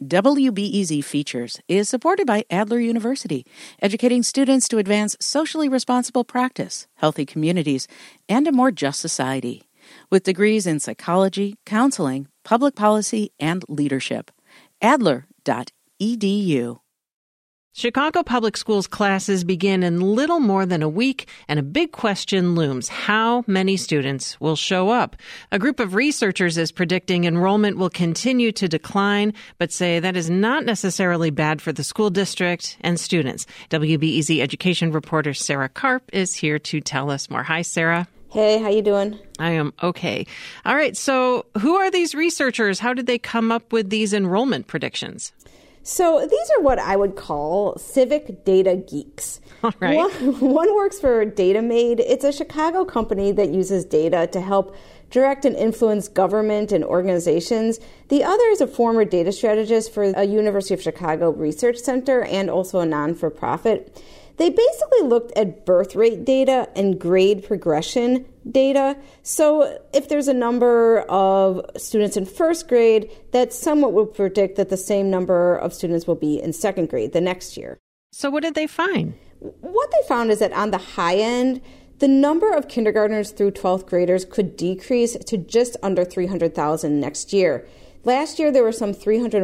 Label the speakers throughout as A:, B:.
A: WBEZ Features is supported by Adler University, educating students to advance socially responsible practice, healthy communities, and a more just society. With degrees in psychology, counseling, public policy, and leadership. Adler.edu.
B: Chicago Public Schools classes begin in little more than a week, and a big question looms: how many students will show up? A group of researchers is predicting enrollment will continue to decline, but say that is not necessarily bad for the school district and students. WBEZ education reporter Sarah Karp is here to tell us more. Hi, Sarah.
C: Hey, how you doing?
B: I am okay. All right, so who are these researchers? How did they come up with these enrollment predictions?
C: So these are what I would call civic data geeks.
B: All right.
C: One works for DataMade. It's a Chicago company that uses data to help direct and influence government and organizations. The other is a former data strategist for a University of Chicago research center and also a non-for-profit. They basically looked at birth rate data and grade progression data. So if there's a number of students in first grade, that somewhat will predict that the same number of students will be in second grade the next year.
B: So what did they find?
C: What they found is that on the high end, the number of kindergartners through 12th graders could decrease to just under 300,000 next year. Last year, there were some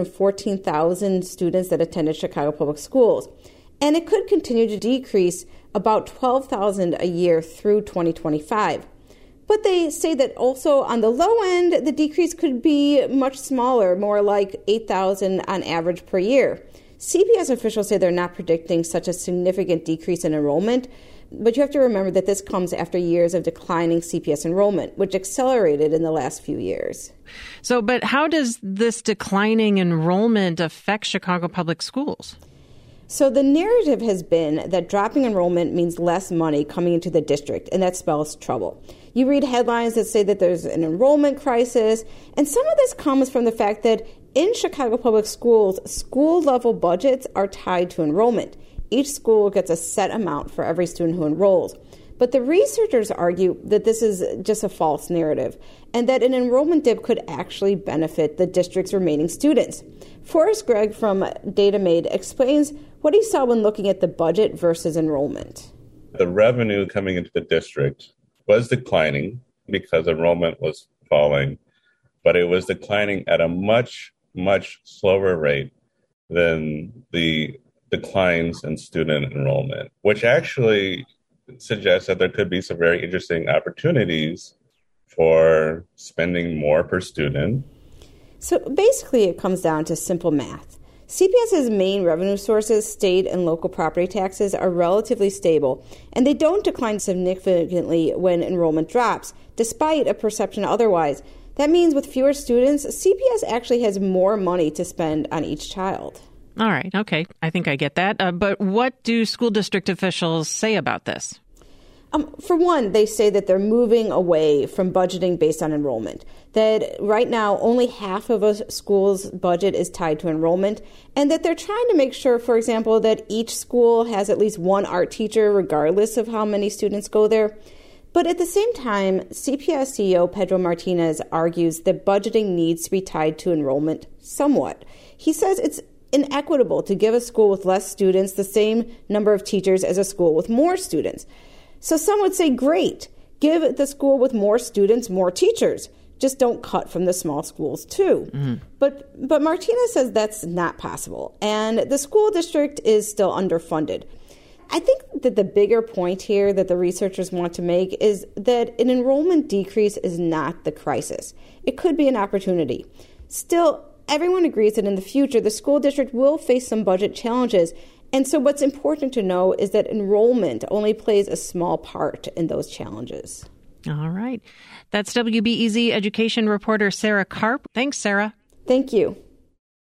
C: 314,000 students that attended Chicago Public Schools. And it could continue to decrease about 12,000 a year through 2025. But they say that also on the low end, the decrease could be much smaller, more like 8,000 on average per year. CPS officials say they're not predicting such a significant decrease in enrollment, but you have to remember that this comes after years of declining CPS enrollment, which accelerated in the last few years.
B: So, but how does this declining enrollment affect Chicago Public Schools?
C: So the narrative has been that dropping enrollment means less money coming into the district, and that spells trouble. You read headlines that say that there's an enrollment crisis, and some of this comes from the fact that in Chicago Public Schools, school-level budgets are tied to enrollment. Each school gets a set amount for every student who enrolls. But the researchers argue that this is just a false narrative and that an enrollment dip could actually benefit the district's remaining students. Forrest Gregg from DataMade explains what he saw when looking at the budget versus enrollment.
D: The revenue coming into the district was declining because enrollment was falling, but it was declining at a much, much slower rate than the declines in student enrollment, which actually suggests that there could be some very interesting opportunities for spending more per student.
C: So basically it comes down to simple math. CPS's main revenue sources, state and local property taxes, are relatively stable, and they don't decline significantly when enrollment drops, despite a perception otherwise. That means with fewer students, CPS actually has more money to spend on each child.
B: All right. Okay. I think I get that. But what do school district officials say about this?
C: For one, they say that they're moving away from budgeting based on enrollment, that right now only half of a school's budget is tied to enrollment, and that they're trying to make sure, for example, that each school has at least one art teacher regardless of how many students go there. But at the same time, CPS CEO Pedro Martinez argues that budgeting needs to be tied to enrollment somewhat. He says it's inequitable to give a school with less students the same number of teachers as a school with more students. So some would say, great, give the school with more students more teachers. Just don't cut from the small schools too. Mm-hmm. But Martinez says that's not possible, and the school district is still underfunded. I think that the bigger point here that the researchers want to make is that an enrollment decrease is not the crisis. It could be an opportunity. Still, everyone agrees that in the future, the school district will face some budget challenges. And so what's important to know is that enrollment only plays a small part in those challenges.
B: All right. That's WBEZ education reporter Sarah Karp. Thanks, Sarah.
C: Thank you.